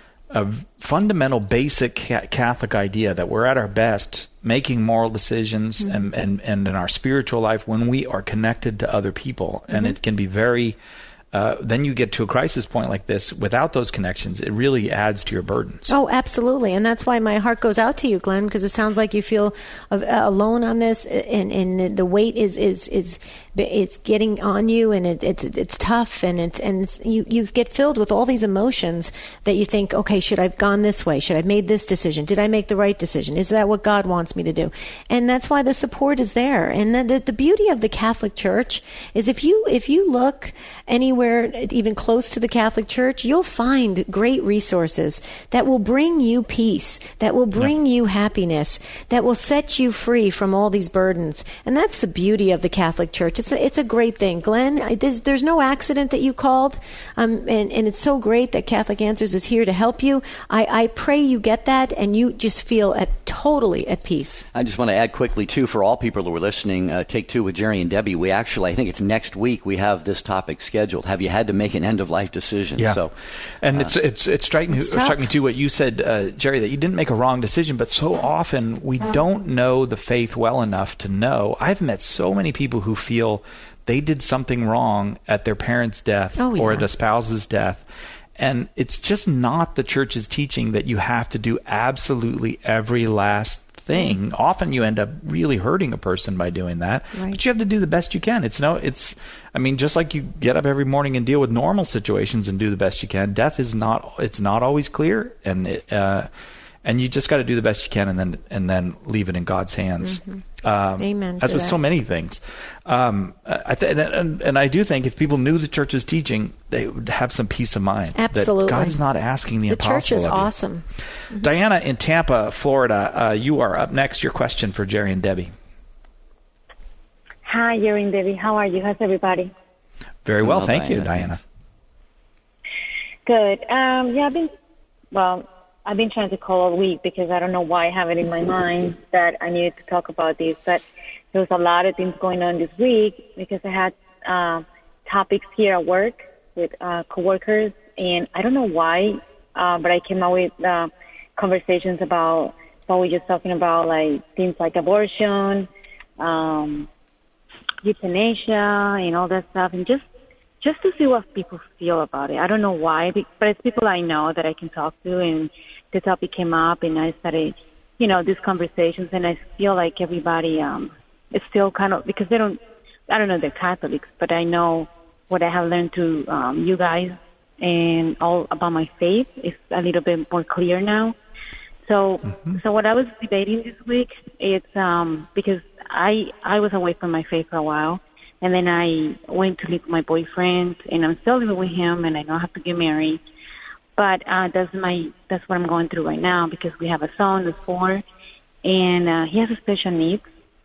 a fundamental, basic ca- Catholic idea that we're at our best making moral decisions mm-hmm. and, and, and in our spiritual life when we are connected to other people, mm-hmm. and it can be very. Uh, then you get to a crisis point like this. Without those connections, it really adds to your burdens. Oh, absolutely. And that's why my heart goes out to you, Glenn, because it sounds like you feel uh, alone on this, and, and the weight is, is, is it's getting on you, and it, it's it's tough, and it's and it's, you, you get filled with all these emotions that you think, okay, should I have gone this way? Should I have made this decision? Did I make the right decision? Is that what God wants me to do? And that's why the support is there. And the, the, the beauty of the Catholic Church is if you if you look anywhere even close to the Catholic Church, you'll find great resources that will bring you peace, that will bring yeah. you happiness, that will set you free from all these burdens. And that's the beauty of the Catholic Church. It's a, it's a great thing. Glenn, there's, there's no accident that you called, um, and, and it's so great that Catholic Answers is here to help you. I, I pray you get that, and you just feel at totally at peace. I just want to add quickly, too, for all people who are listening, uh, Take Two with Jerry and Debbie, we actually, I think it's next week, we have this topic scheduled. Have you had to make an end-of-life decision? Yeah. So, and uh, it's it's it struck me, struck me too what you said, uh, Jerry, that you didn't make a wrong decision, but so often we don't know the faith well enough to know. I've met so many people who feel they did something wrong at their parents' death oh, yeah. or at a spouse's death. And it's just not the church's teaching that you have to do absolutely every last thing. Often you end up really hurting a person by doing that, right. but you have to do the best you can. It's no, it's, I mean, just like you get up every morning and deal with normal situations and do the best you can. Death is not, it's not always clear, and it, uh, and you just got to do the best you can, and then and then leave it in God's hands. Mm-hmm. Um, Amen. As with that. so many things, um, I th- and, and, and I do think if people knew the church's teaching, they would have some peace of mind. Absolutely, that God is not asking the, the impossible. The church is of you. awesome. Mm-hmm. Diana in Tampa, Florida, uh, you are up next. Your question for Jerry and Debbie. Hi, Jerry and Debbie. How are you? How's everybody? Very well, Hello, thank Diana. you, Diana. Good. Um, yeah, I've been well. I've been trying to call all week because I don't know why I have it in my mind that I needed to talk about this. But there was a lot of things going on this week because I had uh, topics here at work with uh, coworkers, and I don't know why, uh, but I came out with uh, conversations about what we were just talking about, like things like abortion, um, euthanasia, and all that stuff, and just just to see what people feel about it. I don't know why, but it's people I know that I can talk to, and the topic came up, and I started, you know, these conversations, and I feel like everybody um, is still kind of, because they don't, I don't know, they're Catholics, but I know what I have learned through um, you guys and all about my faith is a little bit more clear now. So, mm-hmm. so what I was debating this week is um, because I I was away from my faith for a while, and then I went to live with my boyfriend, and I'm still living with him, and I know I have to get married. But uh, that's my that's what I'm going through right now because we have a son that's four, and uh, he has a special needs.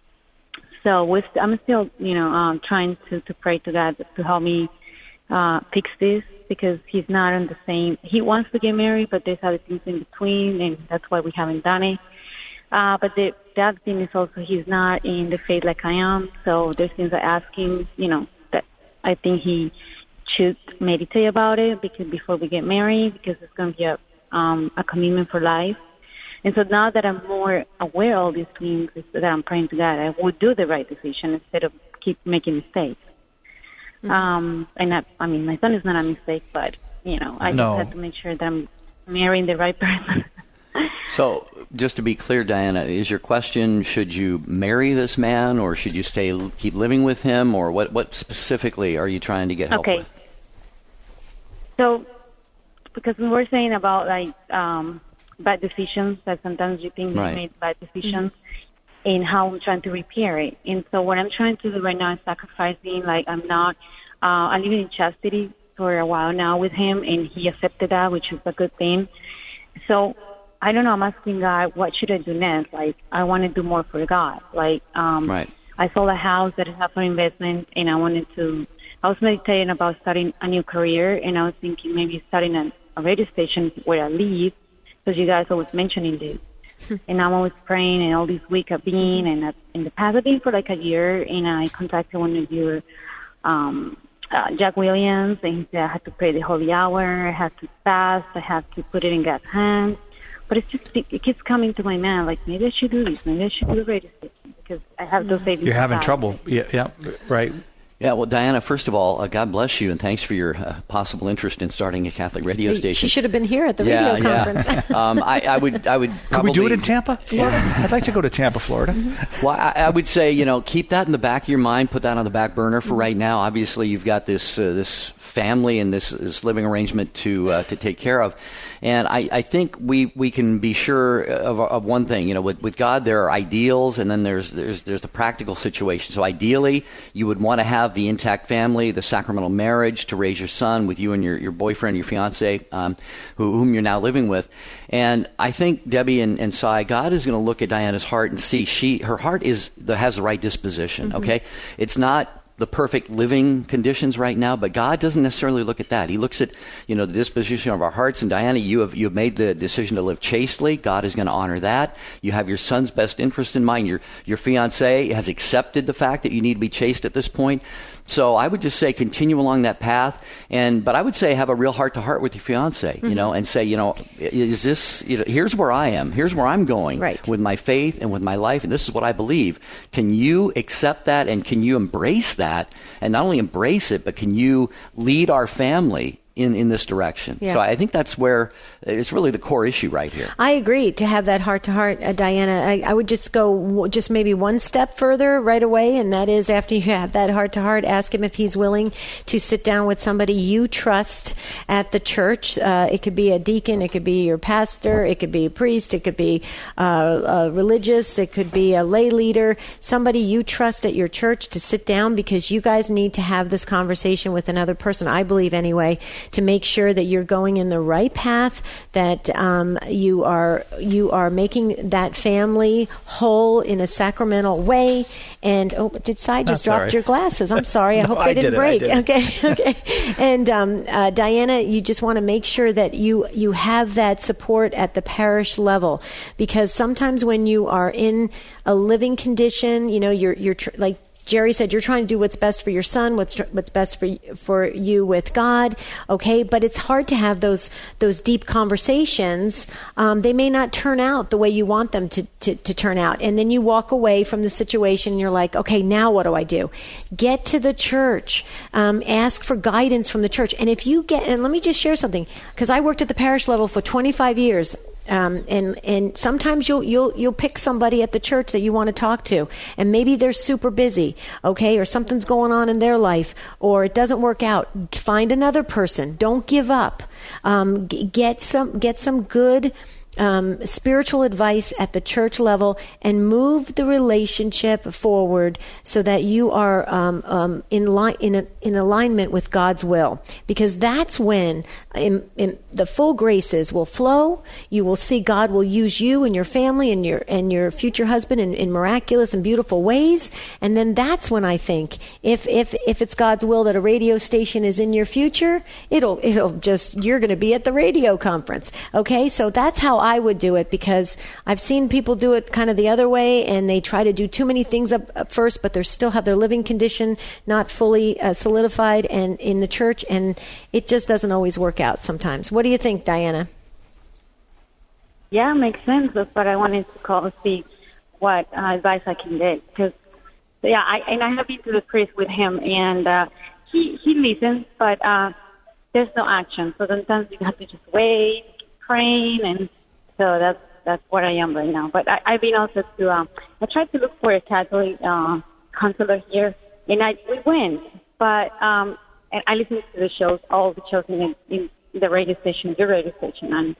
So we're st- I'm still, you know, um, trying to, to pray to God to help me uh, fix this because he's not in the same. He wants to get married, but there's other things in between, and that's why we haven't done it. Uh, but the, the other thing is also he's not in the faith like I am. So there's things I ask him, you know, that I think he should meditate about it because before we get married, because it's going to be a, um, a commitment for life. And so now that I'm more aware of all these things, that I'm praying to God, I would do the right decision instead of keep making mistakes. Mm-hmm. Um, and I, I mean, my son is not a mistake, but, you know, I no. just have to make sure that I'm marrying the right person. So, just to be clear, Diana, is your question, should you marry this man or should you stay, keep living with him, or what, what specifically are you trying to get help okay. with? So, because we were saying about, like, um, bad decisions that sometimes you think Right. you made bad decisions, and how I'm trying to repair it. And so what I'm trying to do right now is sacrificing. Like I'm not, uh, I'm living in chastity for a while now with him, and he accepted that, which is a good thing. So I don't know. I'm asking God, what should I do next? Like I want to do more for God. Like um, Right. I sold a house that I have for investment, and I wanted to. I was meditating about starting a new career, and I was thinking maybe starting a, a radio station where I live, because you guys always mentioning this. And I'm always praying, and all this week I've been, and I've, in the past I've been for like a year, and I contacted one of your, um, uh, Jack Williams, and he said I had to pray the holy hour, I had to fast, I had to put it in God's hands. But it's just, it keeps coming to my mind, like maybe I should do this, maybe I should do the radio station, because I have those savings. You're having inside. trouble. Yeah, yeah, right. Yeah, well, Diana, first of all, uh, God bless you, and thanks for your uh, possible interest in starting a Catholic radio station. She should have been here at the yeah, radio yeah. conference. um, I, I would, I would. Could Probably, we do it in Tampa, Florida? I'd like to go to Tampa, Florida. Well, I, I would say, you know, keep that in the back of your mind. Put that on the back burner for right now. Obviously, you've got this uh, this family and this, this living arrangement to uh, to take care of. And I, I think we, we can be sure of, of one thing. You know, with, with God, there are ideals, and then there's there's there's the practical situation. So ideally, you would want to have the intact family, the sacramental marriage to raise your son with you and your, your boyfriend, your fiance, um, who, whom you're now living with. And I think Debbie and, and Sai, God is going to look at Diana's heart and see she her heart is has the right disposition. Mm-hmm. Okay, it's not the perfect living conditions right now, but God doesn't necessarily look at that. He looks at, you know, the disposition of our hearts. And Diana, you have you have made the decision to live chastely. God is going to honor that. You have your son's best interest in mind. Your your fiance has accepted the fact that you need to be chaste at this point. So I would just say continue along that path, and but I would say have a real heart to heart with your fiance, you know, and say, you know, is this, you know, here's where I am, here's where I'm going right. with my faith and with my life, and this is what I believe. Can you accept that, and can you embrace that, and not only embrace it, but can you lead our family in, in this direction? Yeah. So I think that's where it's really the core issue right here. I agree to have that heart-to-heart, uh, Diana. I, I would just go w- just maybe one step further right away, and that is after you have that heart-to-heart, ask him if he's willing to sit down with somebody you trust at the church. Uh, it could be a deacon, it could be your pastor, it could be a priest, it could be uh, a religious, it could be a lay leader, somebody you trust at your church to sit down, because you guys need to have this conversation with another person, I believe anyway, to make sure that you're going in the right path, that um, you are you are making that family whole in a sacramental way. And oh, did Sai just That's all dropped right. your glasses? I'm sorry. I No, hope they I didn't did it, I break. did it. Okay, okay. And um, uh, Diana, you just want to make sure that you you have that support at the parish level, because sometimes when you are in a living condition, you know, you're you're tr- like Jerry said, you're trying to do what's best for your son, what's what's best for for you with God, okay? But it's hard to have those those deep conversations. Um, they may not turn out the way you want them to, to, to turn out. And then you walk away from the situation and you're like, okay, now what do I do? Get to the church. Um, ask for guidance from the church. And if you get, and let me just share something, because I worked at the parish level for twenty-five years. Um, and and sometimes you'll you'll you'll pick somebody at the church that you want to talk to, and maybe they're super busy, okay, or something's going on in their life, or it doesn't work out. Find another person. Don't give up. Um, g- get some get some good um, spiritual advice at the church level, and move the relationship forward so that you are um, um, in line in a, in alignment with God's will, because that's when in, in the full graces will flow. You will see God will use you and your family and your and your future husband in, in miraculous and beautiful ways. And then that's when I think if if if it's God's will that a radio station is in your future, it'll it'll just you're going to be at the radio conference. Okay, so that's how I would do it, because I've seen people do it kind of the other way, and they try to do too many things up, up first, but they still have their living condition not fully uh, solidified and in the church, and it just doesn't always work out sometimes. What do you think, Diana? Yeah, makes sense. That's what I wanted to call to see what uh, advice I can get. Because, yeah, I, and I have been to the priest with him, and uh, he he listens, but uh, there's no action. So sometimes you have to just wait, keep praying, and so that's that's where I am right now. But I, I've been also to um, I tried to look for a Catholic uh, counselor here, and I we went, but um, and I listened to the shows, all the shows in, in the radio station, the radio station, and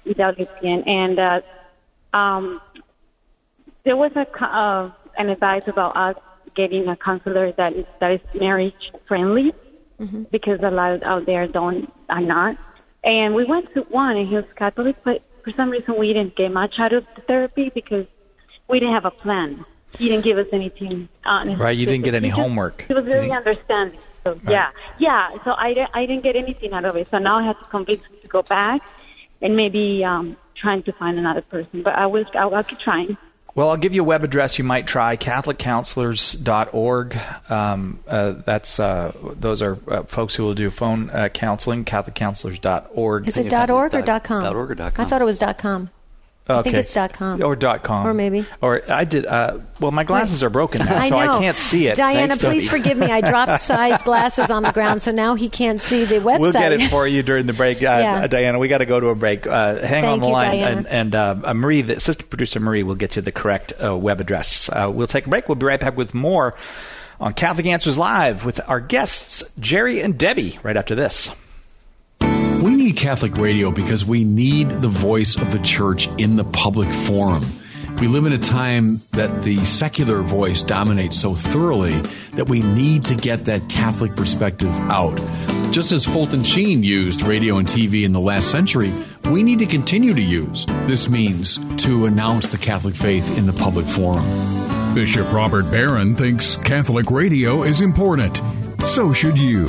E W T N, and uh, um, there was a uh, an advice about us getting a counselor that is that is marriage friendly, mm-hmm. because a lot out there don't are not. And we went to one, and he was Catholic, but for some reason we didn't get much out of the therapy because we didn't have a plan. He didn't give us anything. Uh, right, you didn't get any he just, homework. He was very understanding. So, right. Yeah, yeah. So I, I didn't get anything out of it. So now I have to convince him to go back and maybe um, trying to find another person. But I will, I'll, I'll keep trying. Well, I'll give you a web address you might try, catholic counselors dot org. Um, uh, that's uh, those are uh, folks who will do phone uh, counseling, catholic counselors dot org. Is it .org or .com? .org or .com. I thought it was .com. Okay. I think it's .com. Or .com. Or maybe. Or I did, uh, well, my glasses are broken now, I so know. I can't see it. Diana, Thanks, please Sophie. forgive me. I dropped size glasses on the ground, so now he can't see the website. We'll get it for you during the break. Uh, Yeah. Diana, we got to go to a break. Uh, hang Thank on the you, line. Diana. And, and uh, Marie, the assistant producer Marie, will get you the correct uh, web address. Uh, we'll take a break. We'll be right back with more on Catholic Answers Live with our guests, Jerry and Debbie, right after this. We need Catholic radio because we need the voice of the church in the public forum. We live in a time that the secular voice dominates so thoroughly that we need to get that Catholic perspective out. Just as Fulton Sheen used radio and T V in the last century, we need to continue to use this means to announce the Catholic faith in the public forum. Bishop Robert Barron thinks Catholic radio is important. So should you.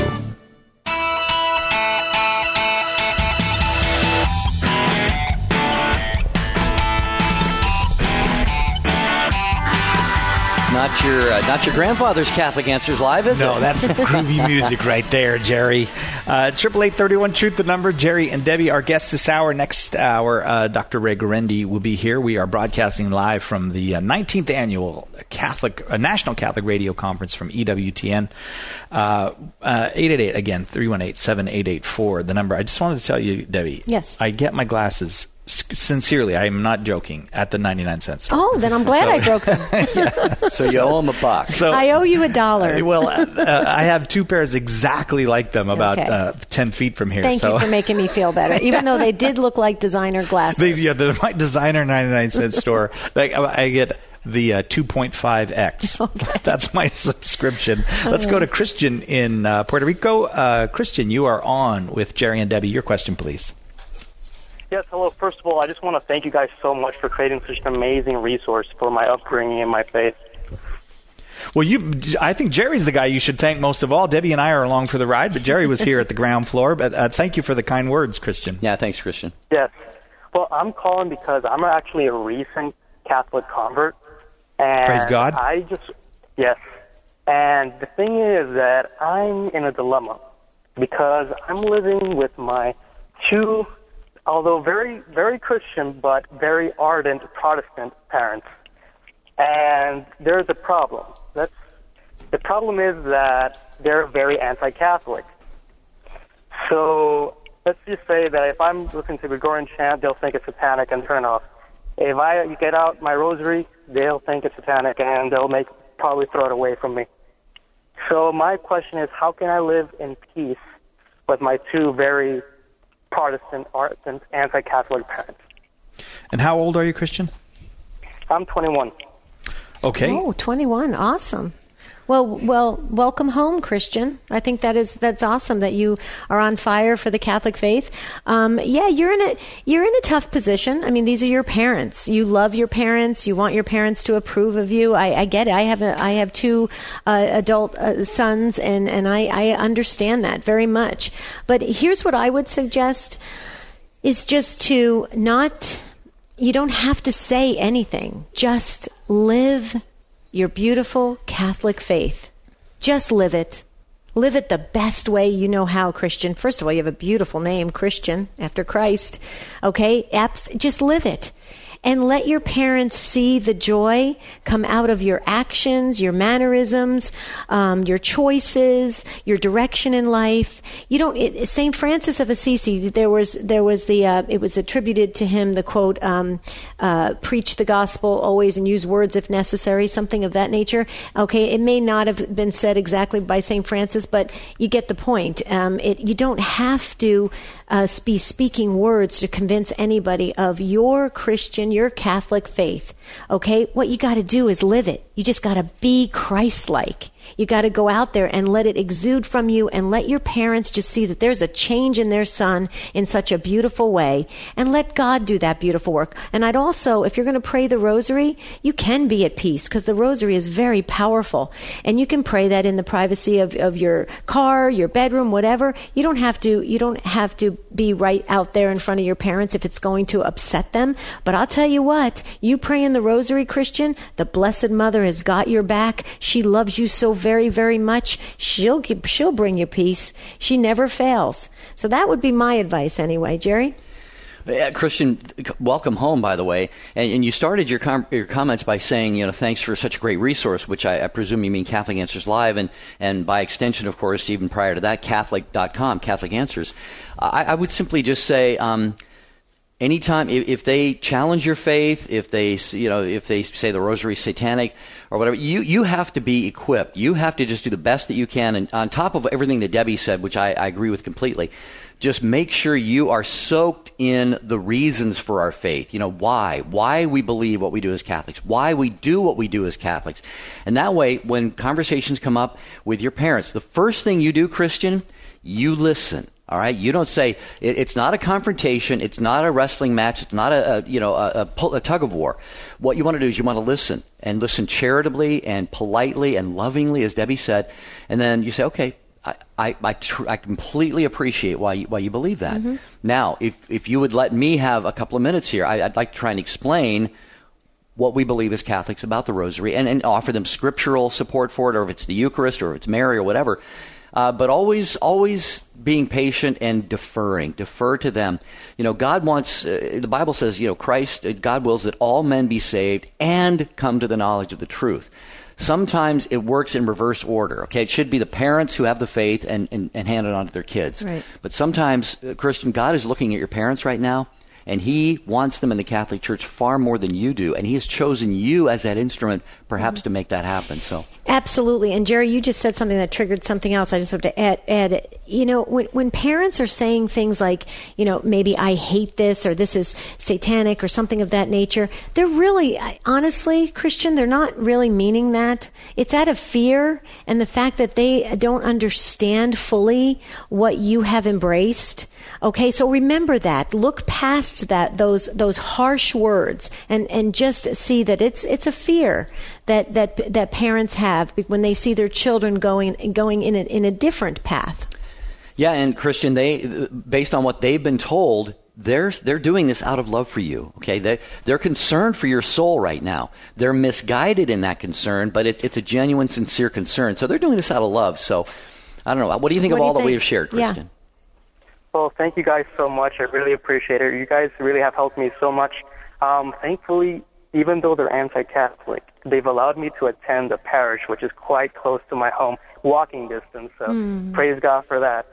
Not your, uh, not your grandfather's Catholic Answers Live, is no, it? No, that's groovy music right there, Jerry. Triple eight thirty one truth, the number. Jerry and Debbie, our guests this hour. Next hour, uh, Doctor Ray Guarendi will be here. We are broadcasting live from the uh, nineteenth annual Catholic uh, National Catholic Radio Conference from E W T N. Uh, uh, eight eight eight again, three one eight, seven eight eight four, the number. I just wanted to tell you, Debbie. Yes. I get my glasses. Sincerely, I am not joking, at the ninety-nine cent store. Oh, then I'm glad so, I broke them. yeah, so you owe them a buck. So, I owe you a dollar. Well, uh, I have two pairs exactly like them about Okay. uh, ten feet from here. Thank so. you for making me feel better, even though they did look like designer glasses. They, yeah, the, my designer ninety-nine cent store, like, I get the uh, two point five X. Okay. That's my subscription. Let's go to Christian in uh, Puerto Rico. Uh, Christian, you are on with Jerry and Debbie. Your question, please. Yes, hello. First of all, I just want to thank you guys so much for creating such an amazing resource for my upbringing and my faith. Well, you, I think Jerry's the guy you should thank most of all. Debbie and I are along for the ride, but Jerry was here at the ground floor. But uh, thank you for the kind words, Christian. Yeah, thanks, Christian. Yes. Well, I'm calling because I'm actually a recent Catholic convert. And Praise God. I just, yes. And the thing is that I'm in a dilemma because I'm living with my two, although very, very Christian, but very ardent Protestant parents. And there's a problem. That's, the problem is that they're very anti-Catholic. So let's just say that if I'm listening to Gregorian chant, they'll think it's satanic and turn off. If I get out my rosary, they'll think it's satanic and they'll make probably throw it away from me. So my question is, how can I live in peace with my two very Protestant, ardent, anti-Catholic parents? And how old are you, Christian? I'm twenty-one. Okay. Oh, twenty-one. Awesome. Well, well, welcome home, Christian. I think that is that's awesome that you are on fire for the Catholic faith. Um, yeah, you're in a you're in a tough position. I mean, these are your parents. You love your parents. You want your parents to approve of you. I, I get it. I have a, I have two uh, adult uh, sons, and and I, I understand that very much. But here's what I would suggest: is just to not. You don't have to say anything. Just live your beautiful Catholic faith. Just live it. Live it the best way you know how, Christian. First of all, you have a beautiful name, Christian, after Christ. Okay? Apps, just live it. And let your parents see the joy come out of your actions, your mannerisms, um, your choices, your direction in life. You don't. It, Saint Francis of Assisi. There was there was the. Uh, it was attributed to him the quote: um, uh, "Preach the gospel always and use words if necessary." Something of that nature. Okay, it may not have been said exactly by Saint Francis, but you get the point. Um, it, you don't have to uh, be speaking words to convince anybody of your Christian, your Catholic faith. Okay? What you got to do is live it. You just got to be Christ-like. You got to go out there and let it exude from you and let your parents just see that there's a change in their son in such a beautiful way, and let God do that beautiful work. And I'd also, if you're going to pray the rosary, you can be at peace because the rosary is very powerful. And you can pray that in the privacy of, of your car, your bedroom, whatever. You don't have to, you don't have to be right out there in front of your parents if it's going to upset them. But I'll tell you what, you pray in the rosary, Christian, the Blessed Mother has got your back. She loves you so very, very much. She'll give, she'll bring you peace. She never fails. So that would be my advice anyway. Jerry? Uh, Christian, welcome home, by the way. And, and you started your com- your comments by saying, you know, thanks for such a great resource, which I, I presume you mean Catholic Answers Live, and, and by extension, of course, even prior to that, Catholic dot com, Catholic Answers. I, I would simply just say, um, anytime, if, if they challenge your faith, if they, you know, if they say the rosary is satanic or whatever, you, you have to be equipped. You have to just do the best that you can. And on top of everything that Debbie said, which I, I agree with completely, just make sure you are soaked in the reasons for our faith. You know, why? Why we believe what we do as Catholics. Why we do what we do as Catholics. And that way, when conversations come up with your parents, the first thing you do, Christian, you listen. All right, you don't say it, it's not a confrontation, it's not a wrestling match, it's not a, a you know a, a, a tug of war. What you want to do is you want to listen and listen charitably and politely and lovingly, as Debbie said, and then you say, okay, I I I, tr- I completely appreciate why you, why you believe that. Mm-hmm. Now, if if you would let me have a couple of minutes here, I, I'd like to try and explain what we believe as Catholics about the Rosary, and, and offer them scriptural support for it, or if it's the Eucharist, or if it's Mary, or whatever. Uh, but always, always being patient and deferring. Defer to them. You know, God wants, uh, the Bible says, you know, Christ, uh, God wills that all men be saved and come to the knowledge of the truth. Sometimes it works in reverse order, okay? It should be the parents who have the faith and, and, and hand it on to their kids. Right. But sometimes, uh, Christian, God is looking at your parents right now, and He wants them in the Catholic Church far more than you do, and He has chosen you as that instrument, perhaps, mm-hmm. to make that happen. So, absolutely. And Jerry, you just said something that triggered something else. I just have to add. add you know, when when parents are saying things like, you know, maybe I hate this, or this is satanic, or something of that nature, they're really, honestly, Christian, they're not really meaning that. It's out of fear and the fact that they don't understand fully what you have embraced. Okay, so remember that. Look past that, those those harsh words, and, and just see that it's it's a fear that that that parents have when they see their children going going in a, in a different path. Yeah, and Christian, they based on what they've been told, they're they're doing this out of love for you. Okay, they they're concerned for your soul right now. They're misguided in that concern, but it's it's a genuine, sincere concern. So they're doing this out of love. So I don't know. What do you think what of all think? that we have shared, Christian? Yeah. Well, thank you guys so much. I really appreciate it. You guys really have helped me so much. Um, thankfully, even though they're anti-Catholic, they've allowed me to attend a parish, which is quite close to my home, walking distance. So mm. praise God for that.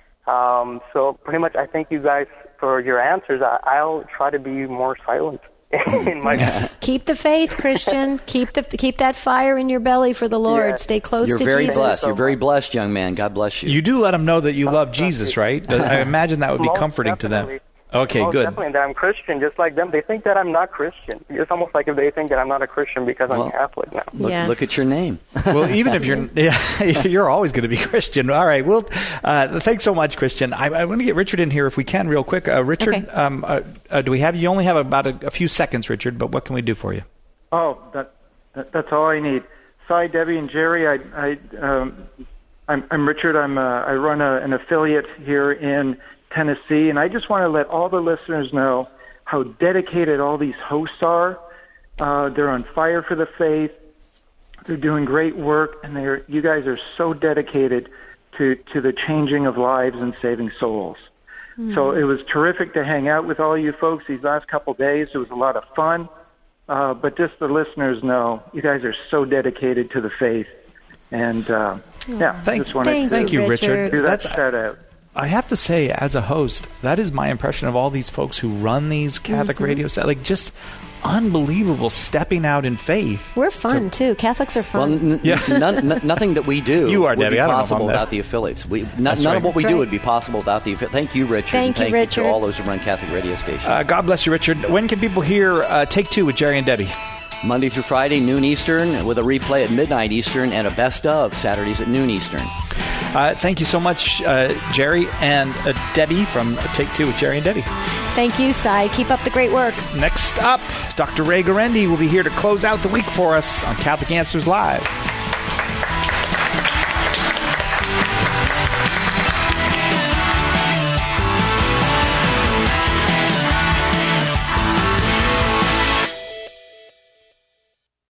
Um, so pretty much I thank you guys for your answers. I, I'll try to be more silent. in my Keep the faith, Christian. keep the keep that fire in your belly for the Lord. Yeah. Stay close You're to very Jesus. Blessed. You're very blessed, young man. God bless you. You do let them know that you love Jesus, right? I imagine that would be Most comforting definitely. to them. Okay, Most good. Definitely, that I'm Christian, just like them. They think that I'm not Christian. It's almost like if they think that I'm not a Christian because well, I'm Catholic now. Look, yeah. look at your name. Well, even if you're, yeah, you're always going to be Christian. All right. Well, uh, thanks so much, Christian. I, I want to get Richard in here if we can, real quick. Uh, Richard, okay. um, uh, uh, do we have you? Only have about a, a few seconds, Richard. But what can we do for you? Oh, that, that that's all I need. Sorry, Debbie and Jerry. I, I, um, I'm, I'm Richard. I'm, uh, I run a, an affiliate here in Tennessee, and I just want to let all the listeners know how dedicated all these hosts are. Uh, they're on fire for the faith. They're doing great work, and they're you guys are so dedicated to, to the changing of lives and saving souls. Mm. So it was terrific to hang out with all you folks these last couple of days. It was a lot of fun. Uh, but just the listeners know you guys are so dedicated to the faith. And, uh, yeah, thank, just wanted thank, to thank you, Richard. do that That's, shout out. I have to say, as a host, that is my impression of all these folks who run these Catholic mm-hmm. radio sets. Like, just unbelievable stepping out in faith. We're fun, to, too. Catholics are fun. Well, n- yeah. none, n- nothing that we do you are, would Debbie. be I don't possible know without the affiliates. We, n- none right. of what we That's do right. would be possible without the affiliates. Thank you, Richard. Thank and you, thank Richard. you to all those who run Catholic radio stations. Uh, God bless you, Richard. When can people hear uh, Take Two with Jerry and Debbie? Monday through Friday, noon Eastern, with a replay at midnight Eastern, and a best of Saturdays at noon Eastern. Uh, thank you so much, uh, Jerry and uh, Debbie from Take Two with Jerry and Debbie. Thank you, Cy. Keep up the great work. Next up, Doctor Ray Guarendi will be here to close out the week for us on Catholic Answers Live.